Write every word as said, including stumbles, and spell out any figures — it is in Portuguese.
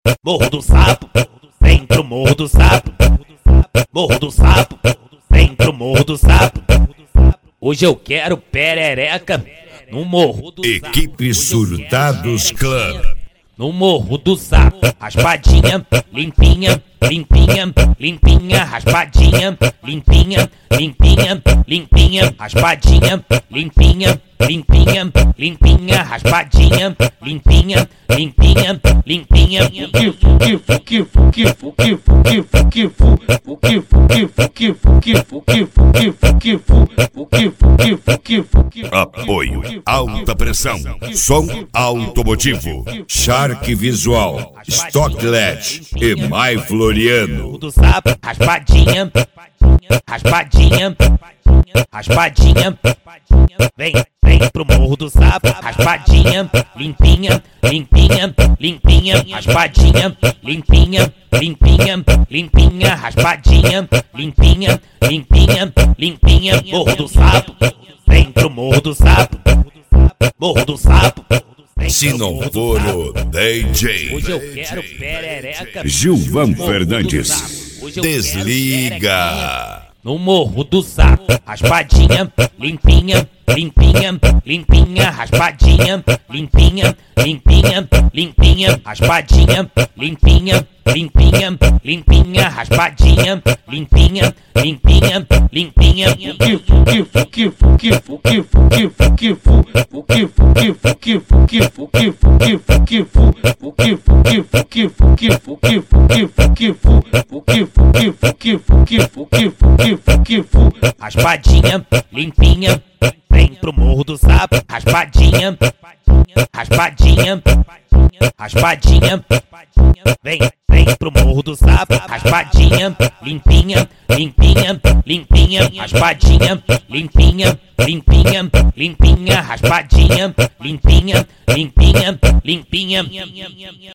Morro do Sapo, vem pro Morro do Sapo. Morro do Sapo, vem pro Morro do Sapo. Hoje eu quero perereca no Morro do Sapo. Equipe Surtados Club. No Morro do Sapo, raspadinha, limpinha, limpinha, limpinha, raspadinha, limpinha, limpinha, limpinha, raspadinha, limpinha, limpinha, limpinha, raspadinha, limpinha, limpinha, limpinha. Apoio Alta Pressão, som automotivo, Shark Visual, Stocklet e My Floriano. Do Sapo, raspadinha, raspadinha, raspadinha, vem, vem pro Morro do Sapo, raspadinha, limpinha, limpinha, limpinha, raspadinha, limpinha, limpinha, limpinha, raspadinha, limpinha, limpinha, limpinha, Morro do Sapo, vem pro Morro do Sapo, Morro do Sapo. Se não for o D J Hoje eu quero perereca Gilvan Fernandes, desliga. No Morro do Sapo, raspadinha, limpinha, limpinha, limpinha, raspadinha, limpinha, limpinha, limpinha, raspadinha, limpinha, limpinha, limpinha, raspadinha, limpinha, limpinha, limpinha. Raspadinha, limpinha, vem pro Morro do Sapo, raspadinha, raspadinha, raspadinha, vem, vem pro Morro do Sapo, raspadinha, limpinha, limpinha, limpinha, raspadinha, limpinha, limpinha, limpinha, raspadinha, limpinha, limpinha, limpinha.